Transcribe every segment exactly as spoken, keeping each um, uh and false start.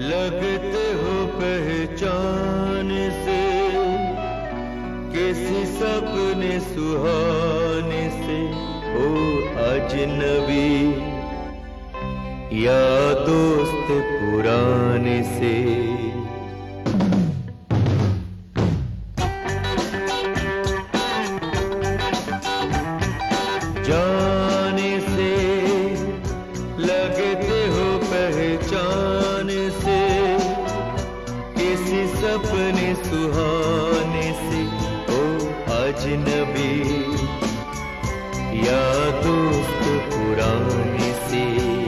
लगते हो पहचान से, किसी सपने सुहाने से हो अजनबी, या दोस्त पुराने से। जाने से लगते हो पहचान से, किसी सपने सुहाने से ओ अजनबी, या दोस्त पुराने से।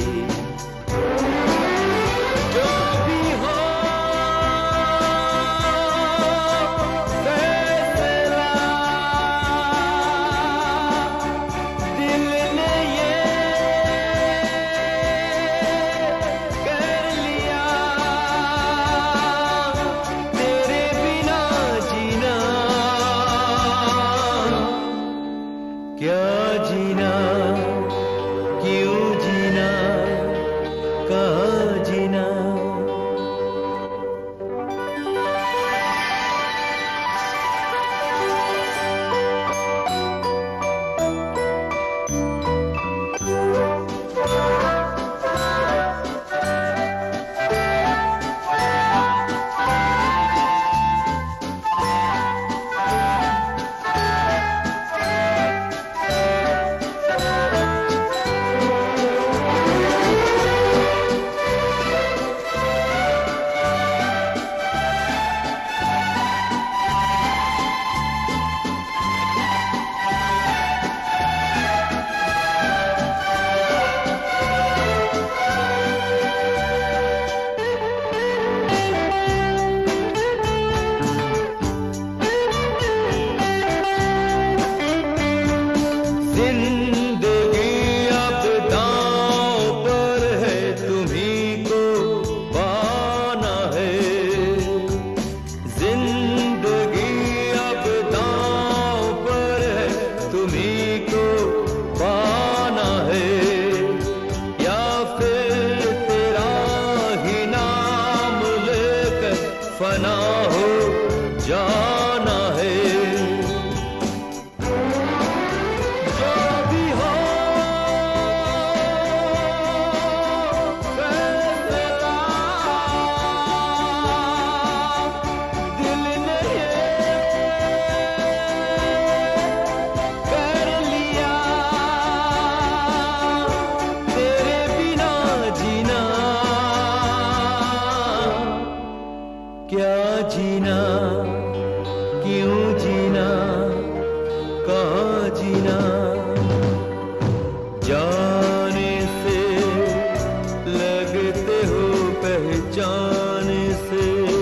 क्या जीना, क्यों जीना, कहाँ जीना। जिंदगी अब दांव पर है, तुम्हीं को पाना है। जिंदगी अब दांव पर है, तुम्हीं को पाना है, या फिर तेरा ही नाम लेकर फना हो जाना है। क्या जीना, क्यों जीना, कहाँ जीना। जाने से लगते हो पहचान से।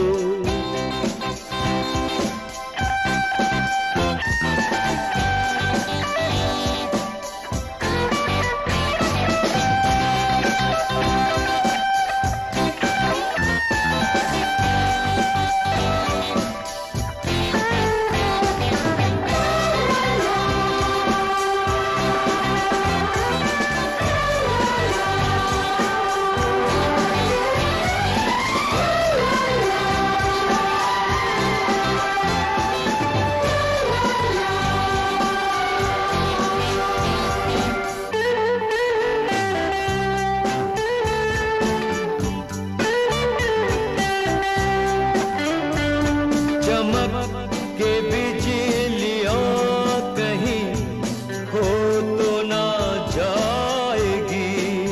चमक के बिजलियां कहीं खो तो ना जाएगी।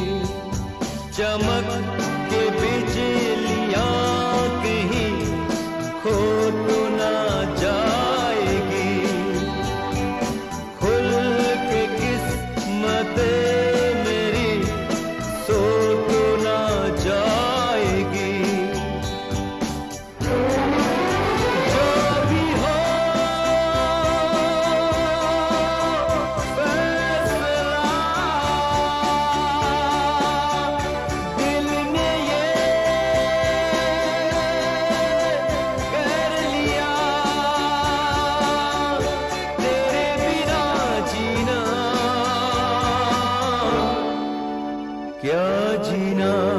चमक के बिजलियां कहीं खो तो ना जाएगी। खुल के किस्मतें मेरी सो तो ना जाएगी। क्या जीना।